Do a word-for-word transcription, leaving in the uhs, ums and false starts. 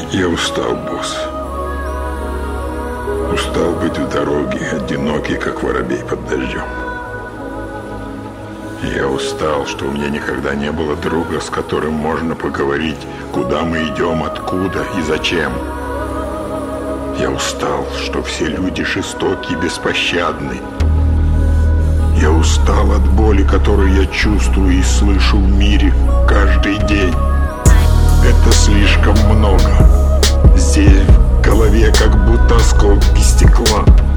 Я устал, босс. Устал быть в дороге, одинокий, как воробей под дождем. Я устал, что у меня никогда не было друга, с которым можно поговорить, куда мы идем, откуда и зачем. Я устал, что все люди жестоки и беспощадны. Я устал от боли, которую я чувствую и слышу в мире каждый день. Это слишком много. Здесь в голове как будто осколки стекла.